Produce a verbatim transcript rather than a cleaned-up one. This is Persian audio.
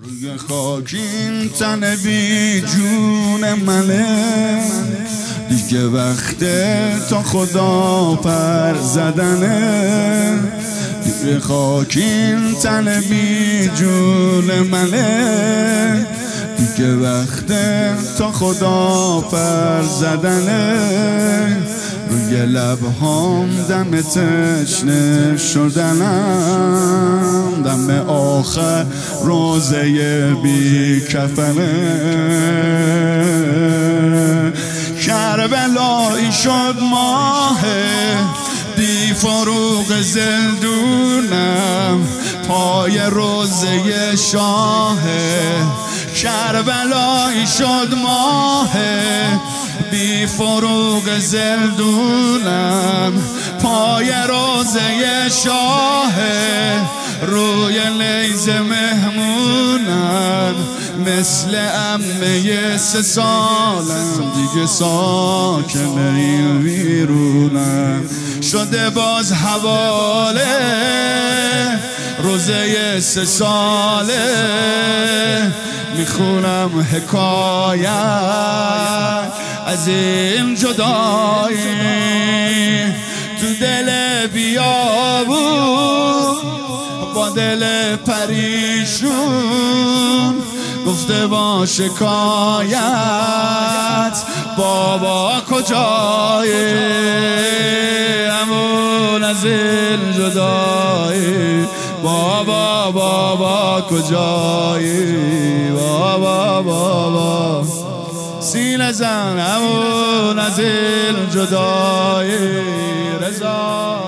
روی خاکین تن بی جون منه، دیگه وقته تا خدا پر زدنه. روی خاکین تن بی جون منه، دیگه وقته تا خدا پر زدنه. روی لبهام دم تشنه شدنم، دم آخر روزه بی کفنه. کربلایی شد ماه بی فروغ زندونم، پای روزه شاهه. کربلایی شد ماه بی فروغ زندونم، پای روزه شاهه. روی نیزه مهمونم، مثل عمه سه سالم، دیگه ساکن این ویرونم. شده باز حواله روزه سه ساله، میخونم حکایت از این جدایی. تو دل بیابون با دل پریشون، گفته با شکایت بابا کجایی. همون از این جدایی، بابا بابا کجایی. بابا بابا سینه زن، همون از این جدایی. رضا